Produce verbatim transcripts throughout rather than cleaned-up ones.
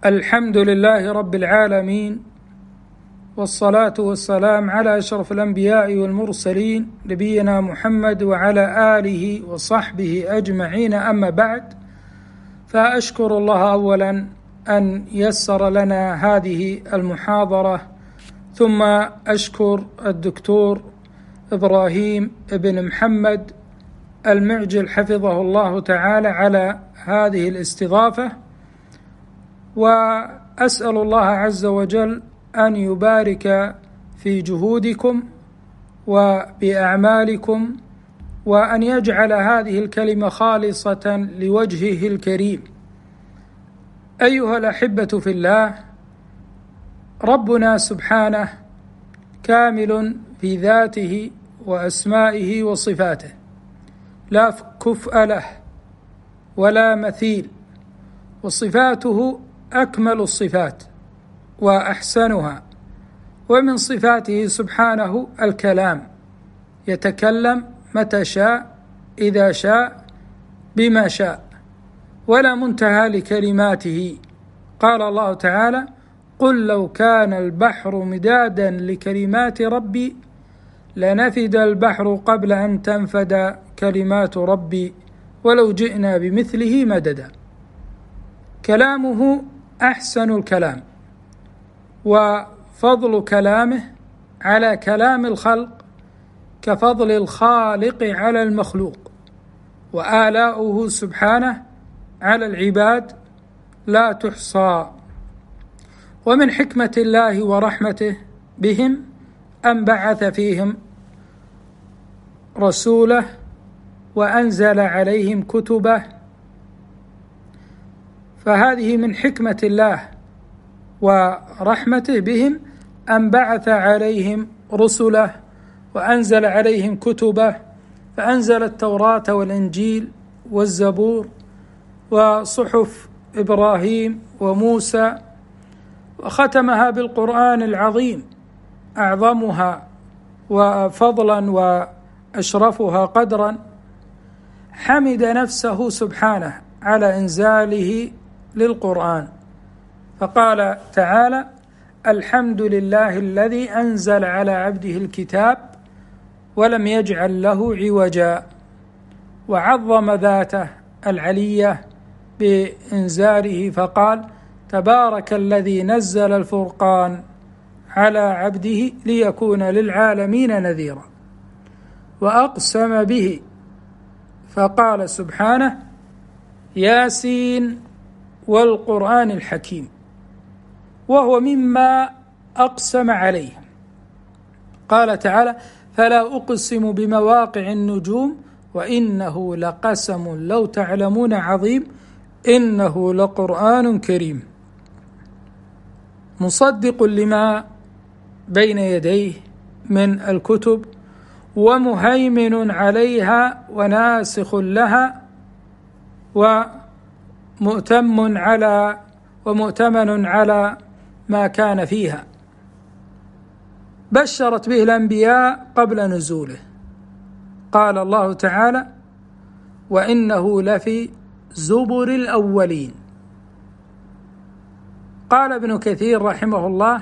الحمد لله رب العالمين، والصلاة والسلام على أشرف الأنبياء والمرسلين نبينا محمد وعلى آله وصحبه أجمعين. أما بعد، فأشكر الله أولا أن يسر لنا هذه المحاضرة، ثم أشكر الدكتور إبراهيم بن محمد المعجل حفظه الله تعالى على هذه الاستضافة، وأسأل الله عز وجل أن يبارك في جهودكم وبأعمالكم، وأن يجعل هذه الكلمة خالصة لوجهه الكريم. أيها الأحبة في الله، ربنا سبحانه كامل في ذاته وأسمائه وصفاته، لا كفء له ولا مثيل، وصفاته أكمل الصفات وأحسنها. ومن صفاته سبحانه الكلام، يتكلم متى شاء إذا شاء بما شاء، ولا منتهى لكلماته. قال الله تعالى: قل لو كان البحر مدادا لكلمات ربي لنفد البحر قبل أن تنفد كلمات ربي ولو جئنا بمثله مددا. كلامه أحسن الكلام، وفضل كلامه على كلام الخلق كفضل الخالق على المخلوق، وآلاؤه سبحانه على العباد لا تحصى. ومن حكمة الله ورحمته بهم أن بعث فيهم رسوله وأنزل عليهم كتبه، فهذه من حكمة الله ورحمته بهم أن بعث عليهم رسله وأنزل عليهم كتبه، فأنزل التوراة والإنجيل والزبور وصحف إبراهيم وموسى، وختمها بالقرآن العظيم، أعظمها وفضلا وأشرفها قدرا. حمد نفسه سبحانه على إنزاله للقرآن، فقال تعالى: الحمد لله الذي أنزل على عبده الكتاب ولم يجعل له عوجا. وعظم ذاته العلية بإنزاله فقال: تبارك الذي نزل الفرقان على عبده ليكون للعالمين نذيرا. وأقسم به فقال سبحانه: ياسين والقرآن الحكيم، وهو مما أقسم عليه. قال تعالى: فلا أقسم بمواقع النجوم وإنه لقسم لو تعلمون عظيم إنه لقرآن كريم، مصدق لما بين يديه من الكتب ومهيمن عليها وناسخ لها ومؤتم على ومؤتمن على ما كان فيها. بشرت به الأنبياء قبل نزوله. قال الله تعالى: وإنه لفي زبر الأولين. قال ابن كثير رحمه الله: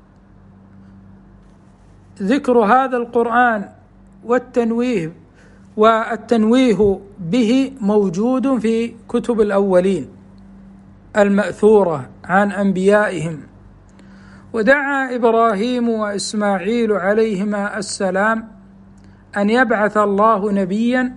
ذكر هذا القرآن والتنويه والتنويه به موجود في كتب الأولين المأثورة عن أنبيائهم. ودعا إبراهيم وإسماعيل عليهما السلام أن يبعث الله نبيا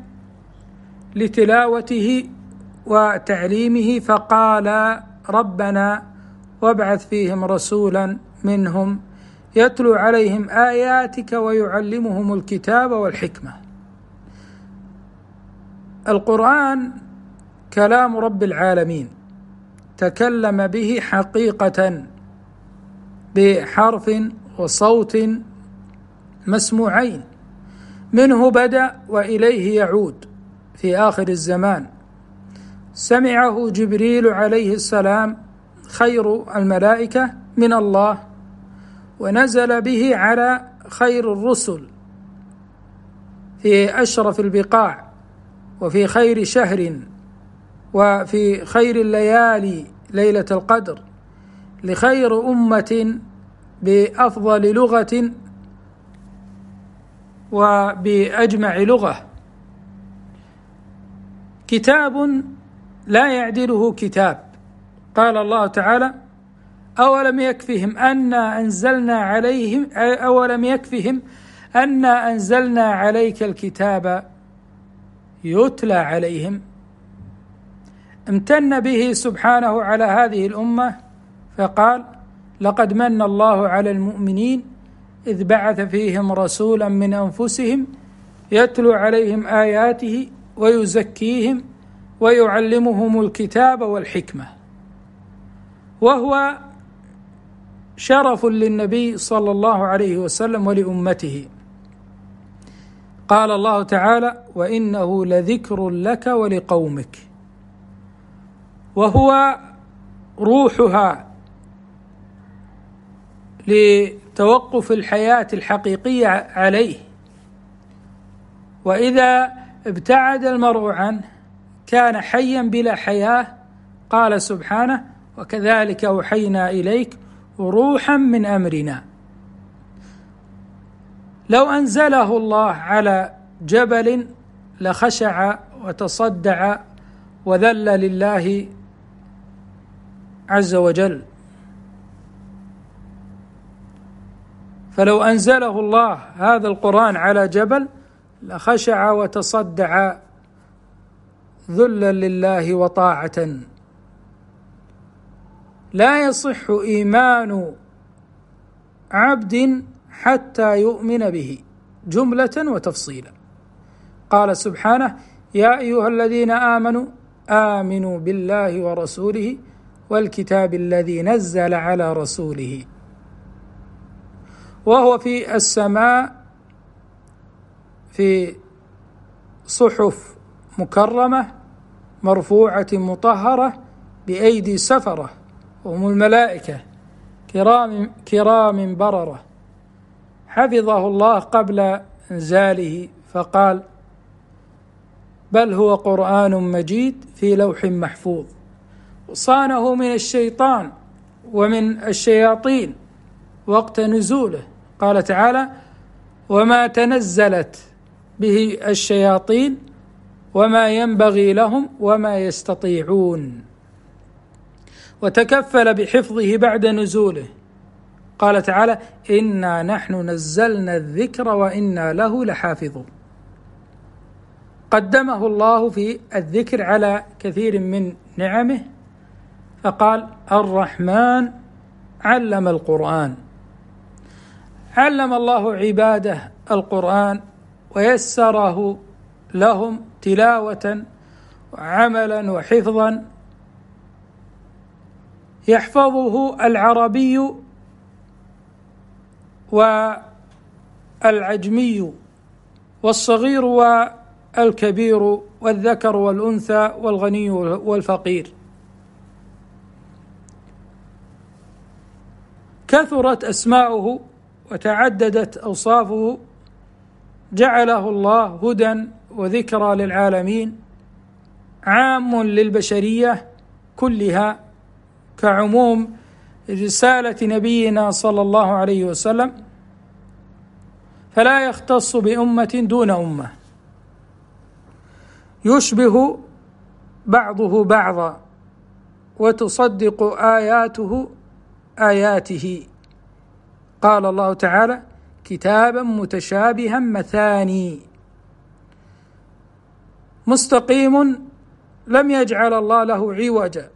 لتلاوته وتعليمه، فقال: ربنا وابعث فيهم رسولا منهم يتلو عليهم آياتك ويعلمهم الكتاب والحكمة. القرآن كلام رب العالمين، تكلم به حقيقة بحرف وصوت مسموعين، منه بدأ وإليه يعود في آخر الزمان. سمعه جبريل عليه السلام خير الملائكة من الله، ونزل به على خير الرسل في أشرف البقاع وفي خير شهر وفي خير الليالي ليلة القدر، لخير أمة بأفضل لغة وبأجمع لغة، كتاب لا يعدله كتاب. قال الله تعالى: أولم يكفهم أنا أنزلنا عليهم أولم يكفهم أنا أنزلنا عليك الكتاب يتلى عليهم. امتن به سبحانه على هذه الأمة فقال: لقد من الله على المؤمنين إذ بعث فيهم رسولا من أنفسهم يتلو عليهم آياته ويزكيهم ويعلمهم الكتاب والحكمة، وهو شرف للنبي صلى الله عليه وسلم ولأمته. قال الله تعالى: وإنه لذكر لك ولقومك، وهو روحها لتوقف الحياة الحقيقية عليه، وإذا ابتعد المرء عنه كان حيا بلا حياة. قال سبحانه: وكذلك أوحينا إليك روحا من أمرنا. لو أنزله الله على جبل لخشع وتصدع وذل لله عز وجل، فلو أنزله الله هذا القرآن على جبل لخشع وتصدع ذلا لله وطاعة. لا يصح إيمان عبد حتى يؤمن به جملة وتفصيلا. قال سبحانه: يا أيها الذين آمنوا آمنوا بالله ورسوله والكتاب الذي نزل على رسوله، وهو في السماء في صحف مكرمة مرفوعة مطهرة بأيدي سفرة، وهم الملائكة كرام كرام بررة، حفظه الله قبل إنزاله فقال: بل هو قرآن مجيد في لوح محفوظ. وصانه من الشيطان ومن الشياطين وقت نزوله. قال تعالى: وما تنزلت به الشياطين وما ينبغي لهم وما يستطيعون. وتكفل بحفظه بعد نزوله. قال تعالى: إنا نحن نزلنا الذكر وإنا له لحافظون. قدمه الله في الذكر على كثير من نعمه فقال: الرحمن علم القرآن. علم الله عباده القرآن ويسره لهم تلاوة وعملا وحفظا، يحفظه العربي والعجمي والصغير والكبير والذكر والأنثى والغني والفقير. كثرت أسماؤه وتعددت أوصافه، جعله الله هدى وذكرى للعالمين، عام للبشرية كلها كعموم رسالة نبينا صلى الله عليه وسلم، فلا يختص بأمة دون أمة، يشبه بعضه بعضا وتصدق آياته آياته. قال الله تعالى: كتابا متشابها مثاني مستقيم لم يجعل الله له عوجا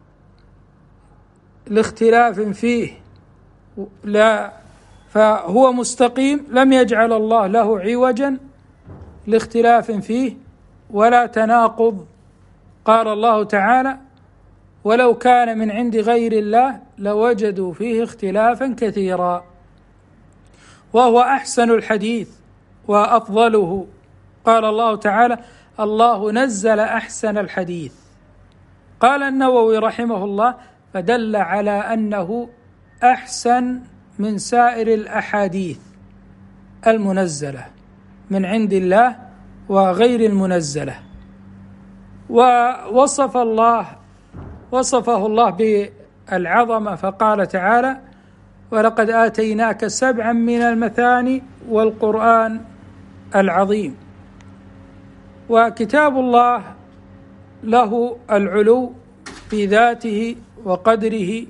لاختلاف فيه، لا فهو مستقيم لم يجعل الله له عوجا لاختلاف فيه ولا تناقض. قال الله تعالى: ولو كان من عند غير الله لوجدوا فيه اختلافا كثيرا. وهو أحسن الحديث وأفضله. قال الله تعالى: الله نزل أحسن الحديث. قال النووي رحمه الله: فدل على أنه أحسن من سائر الأحاديث المنزلة من عند الله وغير المنزلة. ووصف الله وصفه الله العظمة، فقال تعالى: ولقد آتيناك سبعا من المثاني والقرآن العظيم. وكتاب الله له العلو في ذاته وقدره.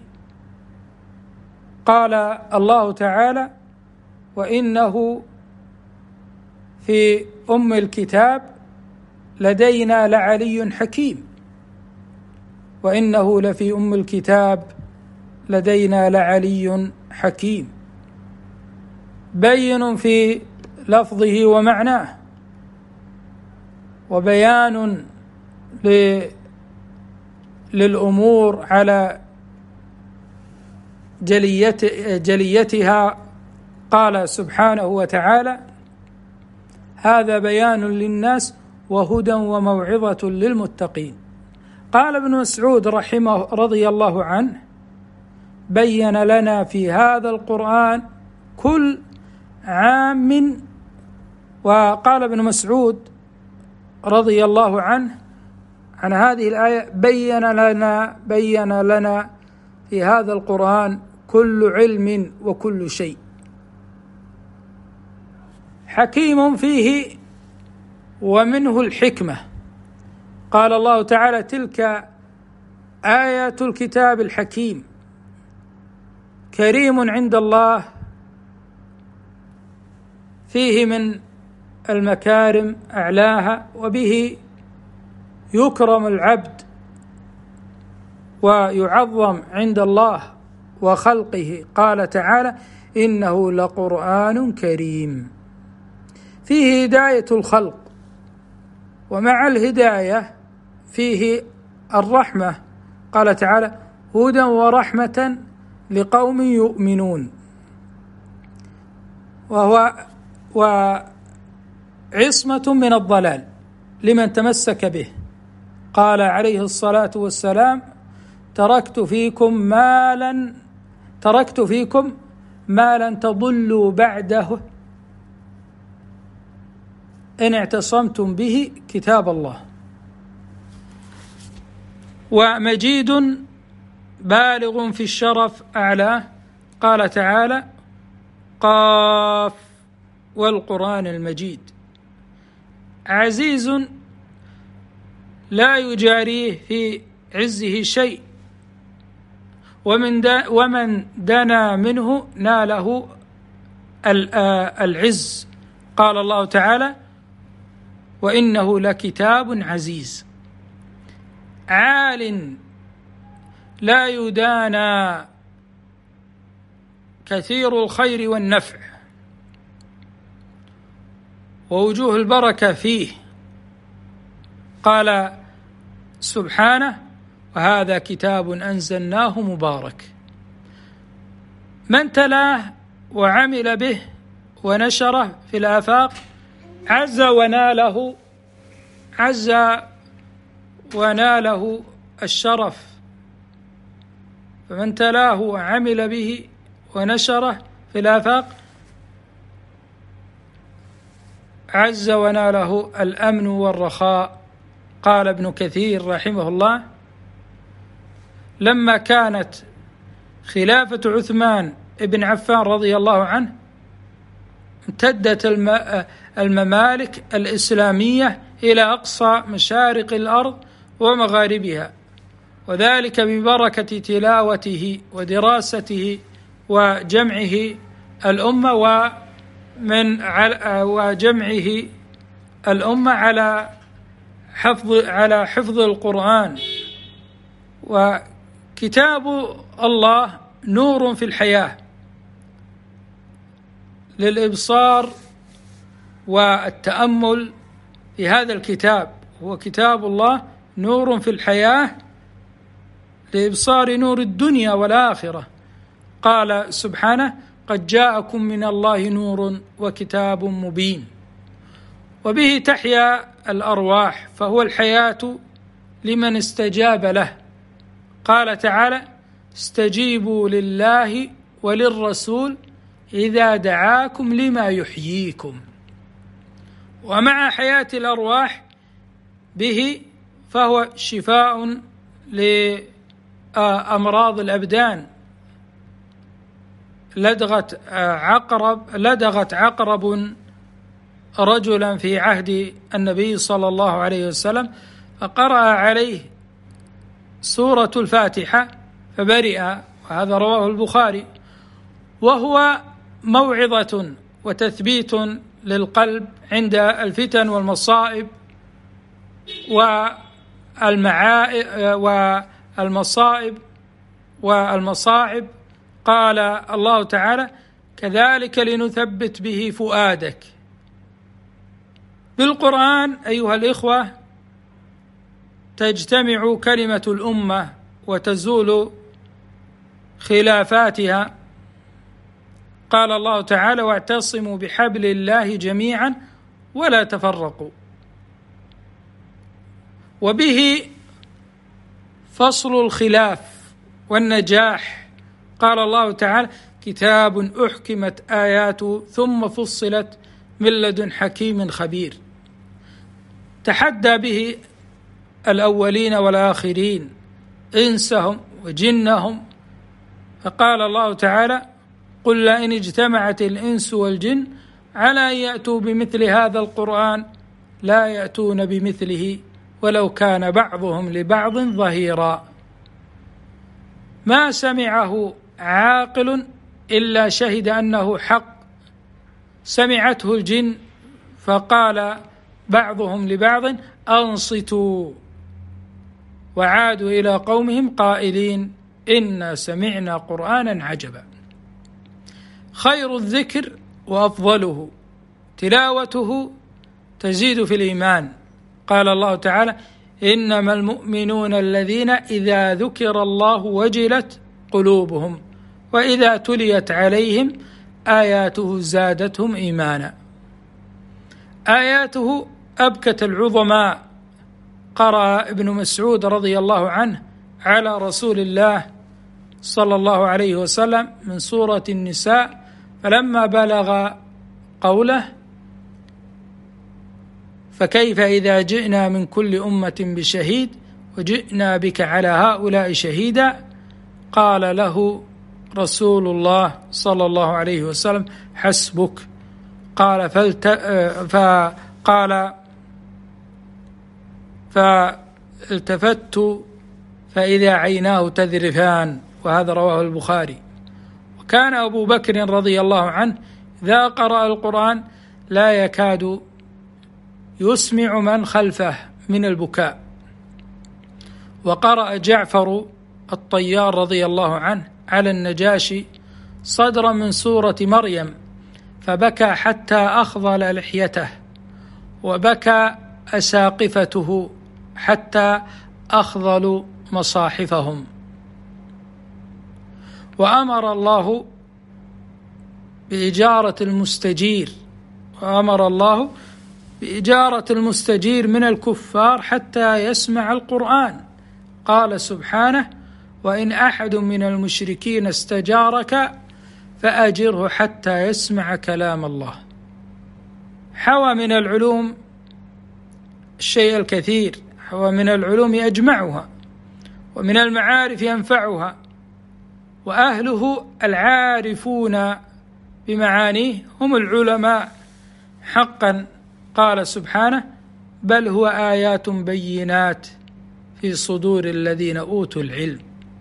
قال الله تعالى: وإنه في أم الكتاب لدينا لعلي حكيم. وإنه لفي أم الكتاب لدينا لعلي حكيم، بين في لفظه ومعناه، وبيان للأمور على جليت جليتها. قال سبحانه وتعالى: هذا بيان للناس وهدى وموعظة للمتقين. قال ابن مسعود رحمه رضي الله عنه: بين لنا في هذا القرآن كل عام. وقال ابن مسعود رضي الله عنه عن هذه الآية: بين لنا بين لنا في هذا القرآن كل علم وكل شيء. حكيم فيه ومنه الحكمة. قال الله تعالى: تلك آيات الكتاب الحكيم، كريم عند الله، فيه من المكارم أعلاها، وبه يكرم العبد ويعظم عند الله وخلقه. قال تعالى: إنه لقرآن كريم، فيه هداية الخلق، ومع الهداية فيه الرحمة. قال تعالى: هدى ورحمة لقوم يؤمنون. وهو وعصمة من الضلال لمن تمسك به. قال عليه الصلاة والسلام: تركت فيكم ما لن تركت فيكم ما لن تضلوا بعده إن اعتصمتم به كتاب الله. ومجيد بالغ في الشرف أعلاه. قال تعالى: قاف والقرآن المجيد. عزيز لا يجاريه في عزه شيء، ومن ومن دنا منه ناله العز. قال الله تعالى: وإنه لكتاب عزيز. عال لا يدانى، كثير الخير والنفع، ووجوه البركة فيه. قال سبحانه: وهذا كتاب أنزلناه مبارك. من تلاه وعمل به ونشره في الآفاق عز وناله عز وناله الشرف. فمن تلاه وعمل به ونشره في الآفاق عز وناله الأمن والرخاء. قال ابن كثير رحمه الله: لما كانت خلافة عثمان بن عفان رضي الله عنه امتدت الممالك الإسلامية إلى أقصى مشارق الأرض ومغاربها، وذلك ببركة تلاوته ودراسته وجمعه الأمة ومن وجمعه الأمة على حفظ على حفظ القرآن. وكتاب الله نور في الحياة للإبصار والتأمل في هذا الكتاب. هو كتاب الله نور في الحياة لإبصار نور الدنيا والآخرة. قال سبحانه: قد جاءكم من الله نور وكتاب مبين. وبه تحيا الأرواح، فهو الحياة لمن استجاب له. قال تعالى: استجيبوا لله وللرسول إذا دعاكم لما يحييكم. ومع حياة الأرواح به فهو شفاء أمراض الأبدان. لدغت عقرب لدغت عقرب رجلا في عهد النبي صلى الله عليه وسلم، فقرأ عليه سورة الفاتحة فبرئ، وهذا رواه البخاري، وهو موعظة وتثبيت للقلب عند الفتن والمصائب والمصائب والمصاعب. قال الله تعالى: كذلك لنثبت به فؤادك. بالقرآن أيها الإخوة تجتمع كلمة الأمة وتزول خلافاتها. قال الله تعالى: واعتصموا بحبل الله جميعا ولا تفرقوا. وبه فصل الخلاف والنجاح. قال الله تعالى: كتاب أحكمت آياته ثم فصلت من لدن حكيم خبير. تحدى به الأولين والآخرين، إنسهم وجنهم. فقال الله تعالى: قل لئن اجتمعت الإنس والجن على أن يأتوا بمثل هذا القرآن لا يأتون بمثله ولو كان بعضهم لبعض ظهيرا. ما سمعه عاقل إلا شهد أنه حق. سمعته الجن فقال بعضهم لبعض: أنصتوا، وعادوا إلى قومهم قائلين: إنا سمعنا قرآنا عجبا. خير الذكر وأفضله تلاوته تزيد في الإيمان. قال الله تعالى: إنما المؤمنون الذين إذا ذكر الله وجلت قلوبهم وإذا تليت عليهم آياته زادتهم إيمانا. آياته أبكت العظماء. قرأ ابن مسعود رضي الله عنه على رسول الله صلى الله عليه وسلم من سورة النساء، فلما بلغ قوله: فكيف إذا جئنا من كل أمة بشهيد وجئنا بك على هؤلاء شهيدا، قال له رسول الله صلى الله عليه وسلم: حسبك. قال فالت... فقال فالتفت فإذا عيناه تذرفان، وهذا رواه البخاري. وكان أبو بكر رضي الله عنه إذا قرأ القرآن لا يكاد يسمع من خلفه من البكاء. وقرأ جعفر الطيار رضي الله عنه على النجاشي صدرا من سورة مريم فبكى حتى أخضل لحيته، وبكى أساقفته حتى أخضلوا مصاحفهم. وأمر الله بإجارة المستجير وأمر الله بإجارة المستجير من الكفار حتى يسمع القرآن. قال سبحانه: وإن أحد من المشركين استجارك فأجره حتى يسمع كلام الله. حوى من العلوم الشيء الكثير، حوى من العلوم أجمعها، ومن المعارف ينفعها، وأهله العارفون بمعانيه هم العلماء حقا. قال سبحانه: بل هو آيات بينات في صدور الذين أوتوا العلم.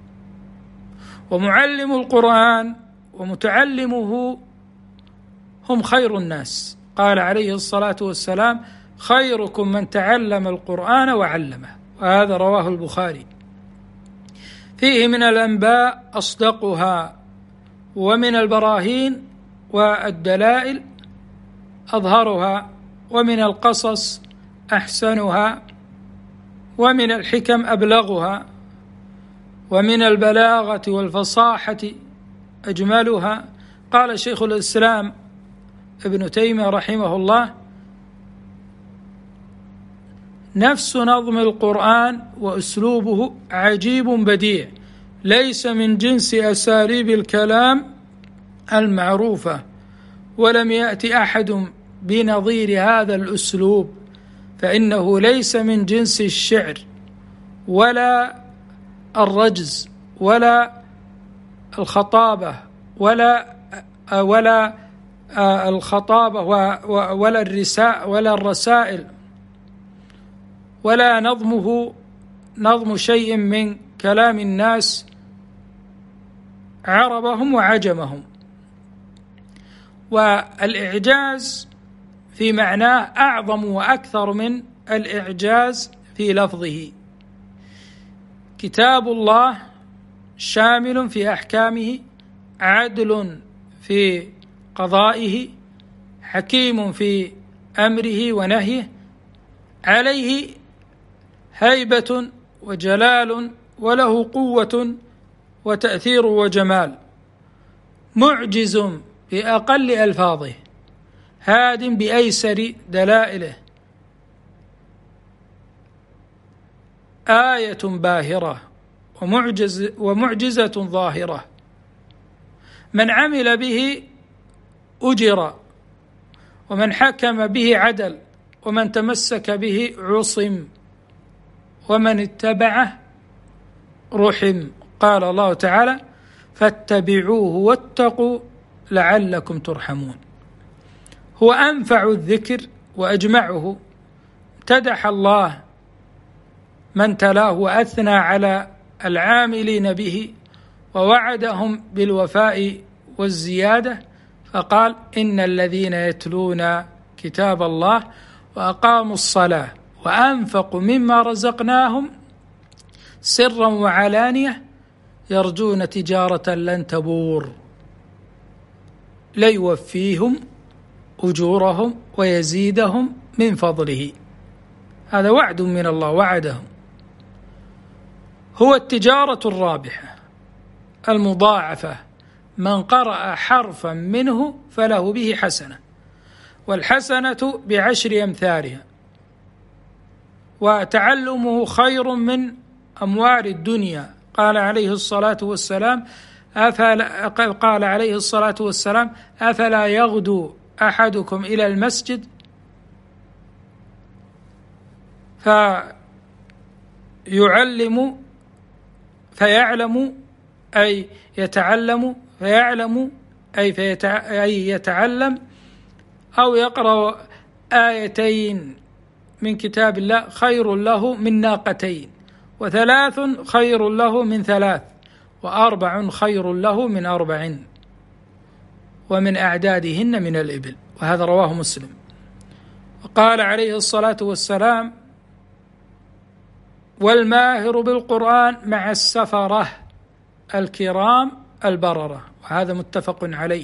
ومعلم القرآن ومتعلمه هم خير الناس. قال عليه الصلاة والسلام: خيركم من تعلم القرآن وعلمه، وهذا رواه البخاري. فيه من الأنباء أصدقها، ومن البراهين والدلائل أظهرها، ومن القصص أحسنها، ومن الحكم أبلغها، ومن البلاغة والفصاحة أجملها. قال شيخ الإسلام ابن تيمية رحمه الله: نفس نظم القرآن وأسلوبه عجيب بديع، ليس من جنس أساليب الكلام المعروفة، ولم يأتي أحد بنظير هذا الأسلوب، فإنه ليس من جنس الشعر ولا الرجز ولا الخطابة ولا ولا الخطابة ولا الرساء ولا الرسائل ولا نظمه نظم شيء من كلام الناس عربهم وعجمهم. والإعجاز في معناه أعظم وأكثر من الإعجاز في لفظه. كتاب الله شامل في أحكامه، عدل في قضائه، حكيم في أمره ونهيه، عليه هيبة وجلال وله قوة وتأثير وجمال، معجز بأقل ألفاظه، هاد بأيسر دلائله، آية باهرة ومعجز ومعجزة ظاهرة، من عمل به أجر، ومن حكم به عدل، ومن تمسك به عصم، ومن اتبعه رحم. قال الله تعالى: فاتبعوه واتقوا لعلكم ترحمون. هو أنفع الذكر وأجمعه، امتدح الله من تلاه وأثنى على العاملين به، ووعدهم بالوفاء والزيادة، فقال: إن الذين يتلون كتاب الله وأقاموا الصلاة وأنفقوا مما رزقناهم سرا وعلانية يرجون تجارة لن تبور ليوفيهم أجورهم ويزيدهم من فضله. هذا وعد من الله وعدهم. هو التجارة الرابحة المضاعفة، من قرأ حرفا منه فله به حسنة، والحسنة بعشر أمثالها، وتعلمه خير من أموال الدنيا. قال عليه الصلاة والسلام أفلا قال عليه الصلاة والسلام أفلا يغدو أحدكم إلى المسجد فيعلم فيعلم أي يتعلم فيعلم أي, فيتع... أي يتعلم أو يقرأ آيتين من كتاب الله خير له من ناقتين، وثلاث خير له من ثلاث، وأربع خير له من أربع، ومن أعدادهن من الإبل. وهذا رواه مسلم. وقال عليه الصلاة والسلام: والماهر بالقرآن مع السفرة الكرام البررة. وهذا متفق عليه.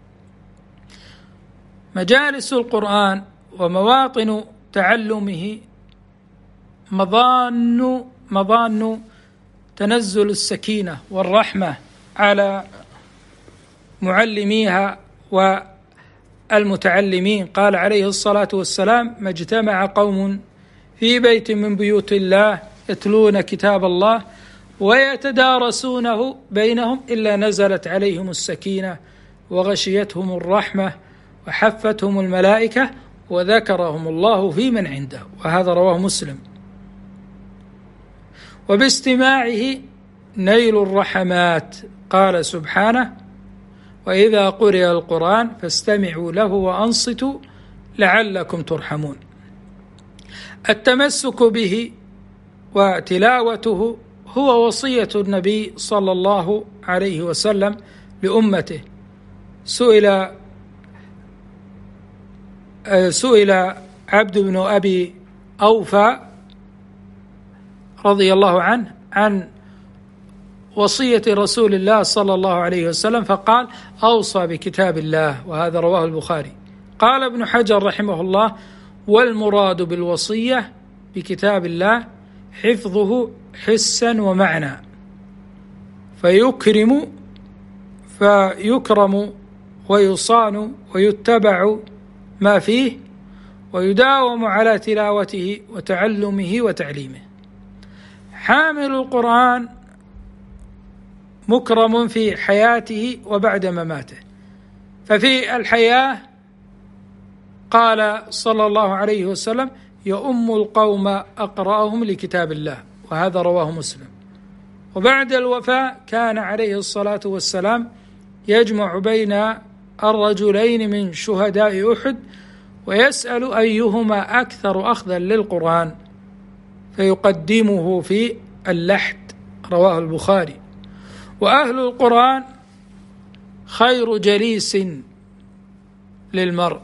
مجالس القرآن ومواطن تعلمه مظان مظان تنزل السكينة والرحمة على معلميها والمتعلمين. قال عليه الصلاة والسلام: ما اجتمع قوم في بيت من بيوت الله يتلون كتاب الله ويتدارسونه بينهم إلا نزلت عليهم السكينة وغشيتهم الرحمة وحفتهم الملائكة وذكرهم الله في من عنده. وهذا رواه مسلم. وباستماعه نيل الرحمات. قال سبحانه: وإذا قرئ القرآن فاستمعوا له وأنصتوا لعلكم ترحمون. التمسك به وتلاوته هو وصية النبي صلى الله عليه وسلم لأمته. سئل سئل عبد بن أبي أوفى رضي الله عنه عن وصية رسول الله صلى الله عليه وسلم فقال: أوصى بكتاب الله. وهذا رواه البخاري. قال ابن حجر رحمه الله: والمراد بالوصية بكتاب الله حفظه حسا ومعنى، فيكرم فيكرم ويصان ويتبع ما فيه، ويداوم على تلاوته وتعلمه وتعليمه. حامل القرآن مكرم في حياته وبعد مماته. ففي الحياة قال صلى الله عليه وسلم: يؤم القوم أقرأهم لكتاب الله. وهذا رواه مسلم. وبعد الوفاة كان عليه الصلاة والسلام يجمع بين الرجلين من شهداء أحد ويسأل أيهما أكثر أخذا للقرآن فيقدمه في اللحد، رواه البخاري. وأهل القرآن خير جليس للمرء.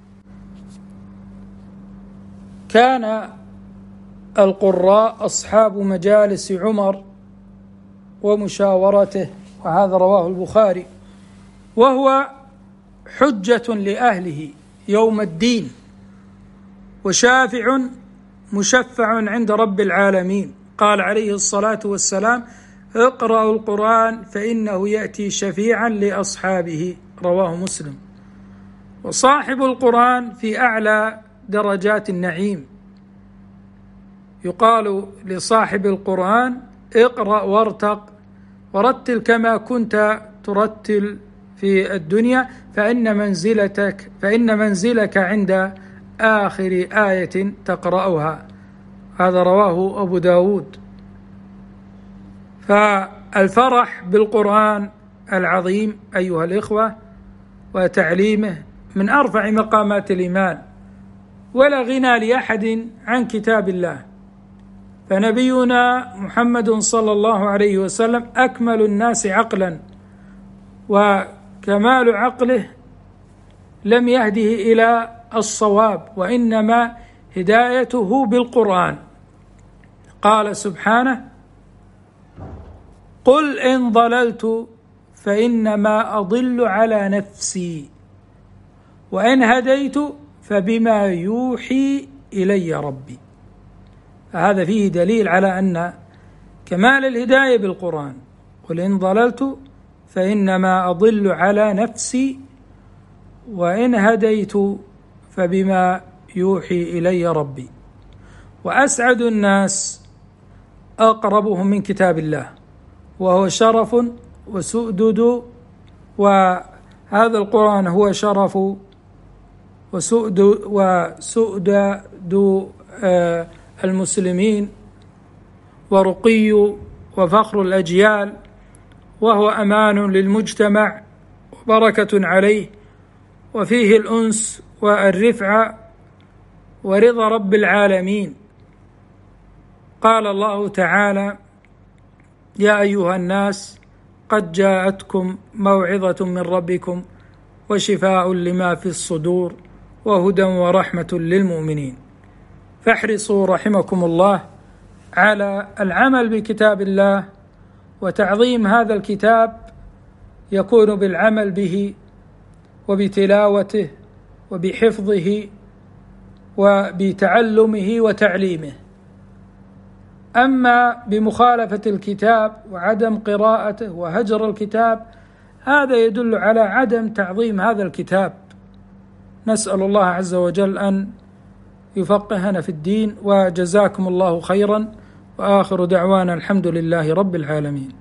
كان القراء أصحاب مجالس عمر ومشاورته، وهذا رواه البخاري، وهو حجة لأهله يوم الدين وشافع مشفع عند رب العالمين. قال عليه الصلاة والسلام: اقرأوا القرآن فإنه يأتي شفيعا لأصحابه، رواه مسلم. وصاحب القرآن في أعلى درجات النعيم، يقال لصاحب القرآن: اقرأ وارتق ورتل كما كنت ترتل في الدنيا فإن منزلتك فإن منزلك عند آخر آية تقرأها. هذا رواه أبو داود. فالفرح بالقرآن العظيم أيها الإخوة وتعليمه من أرفع مقامات الإيمان، ولا غنى لأحد عن كتاب الله. فنبينا محمد صلى الله عليه وسلم أكمل الناس عقلا، وكمال عقله لم يهده إلى الصواب، وإنما هدايته بالقرآن. قال سبحانه: قل إن ضللت فإنما أضل على نفسي وإن هديت فبما يوحي إلي ربي. هذا فيه دليل على أن كمال الهداية بالقرآن. قل إن ضللت فإنما أضل على نفسي وإن هديت فبما يوحي إلي ربي. وأسعد الناس أقربهم من كتاب الله، وهو شرف وسؤدد، وهذا القرآن هو شرف وسؤدد وسؤدد المسلمين ورقي وفخر الأجيال، وهو أمان للمجتمع وبركة عليه، وفيه الأنس والرفعة ورضا رب العالمين. قال الله تعالى: يا أيها الناس قد جاءتكم موعظة من ربكم وشفاء لما في الصدور وهدى ورحمة للمؤمنين. فاحرصوا رحمكم الله على العمل بكتاب الله، وتعظيم هذا الكتاب يكون بالعمل به وبتلاوته وبحفظه وبتعلمه وتعليمه. أما بمخالفة الكتاب وعدم قراءته وهجر الكتاب، هذا يدل على عدم تعظيم هذا الكتاب. نسأل الله عز وجل أن يفقهنا في الدين، وجزاكم الله خيرا، وآخر دعوانا الحمد لله رب العالمين.